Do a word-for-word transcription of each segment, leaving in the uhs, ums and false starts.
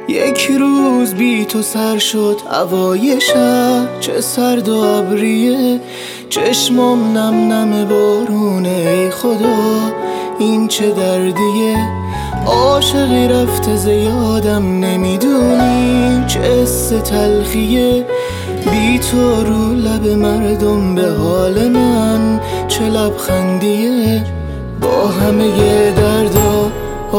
یک روز بی تو سر شد هوای شهر، چه سرد و ابریه، چشمام نم نم بارونه. ای خدا این چه دردیه، عاشقی رفته زیادم نمیدونی چه حس تلخیه. بی تو رو لب مردم به حال من چه لبخندیه. با همه دردا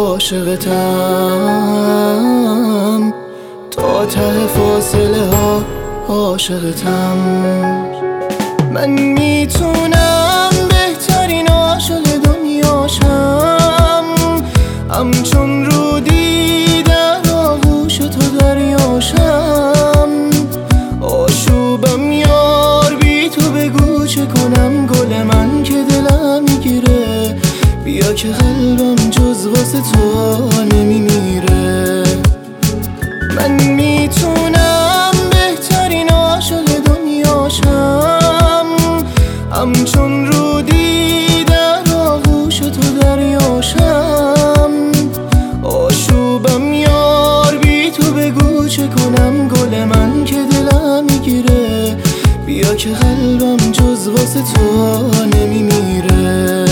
عاشقتم، تا ته فاصله ها عاشقتم. من میتونم بهترین عاشق دنیاشم، همچون رو دیدن آغوش تو دریاشم. آشوبم یار بی تو، بگو چه کنم گل من که دلم میگیره. بیا که قلبم جز واسه تو نمیمیره. من میتونم بهترین عاشق دنیاشم، همچون رو دیدن آغوش تو دریاشم. آشوبم یار بی تو، بگو چه کنم گل من که دلم میگیره. بیا که قلبم جز واسه تو نمیمیره.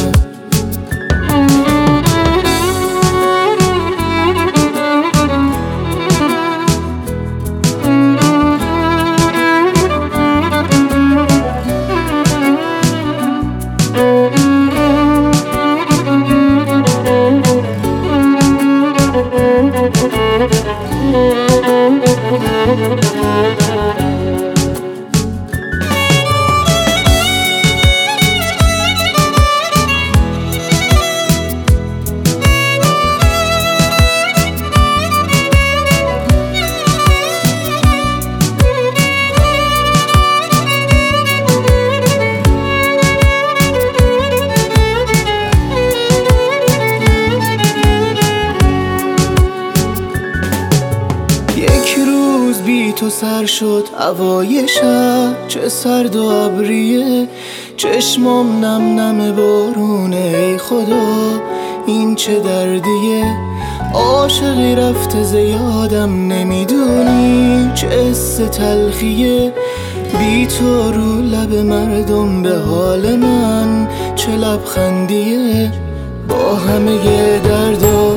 بی تو سر شد هوای شهر، چه سرد و ابریه، چشمام نم نم بارونه. ای خدا این چه دردیه، عاشقی رفته زیادم نمیدونی چه حس تلخیه. بی تو رو لب مردم به حال من چه لبخندیه. با همه دردا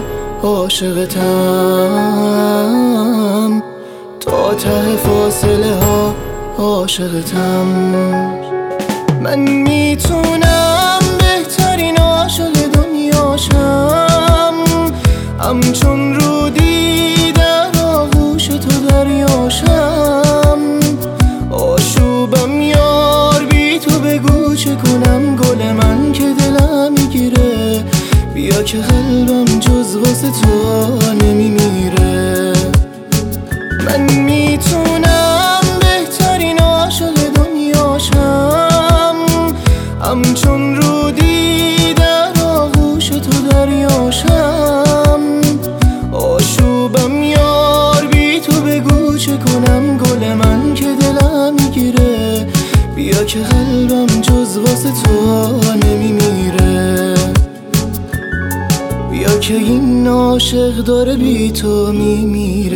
عاشقتم، تا ته فاصله ها عاشقتم. من میتونم بهترین عاشق دنیاشم، همچون رو دیدن آغوش تو دریاشم. آشوبم یار بی تو، بگو چه کنم گل من که دلم میگیره. بیا که قلبم جز واسه تو نمیمیره. من میتونم بهترین عاشق دنیاشم، همچون رو دیدن آغوش تو دریاشم. آشوبم یار بی تو، بگو چه کنم گل من که دلم میگیره. بیا که قلبم جز واسه تو نمیمیره. بیا که این عاشق داره بی تو میمیره.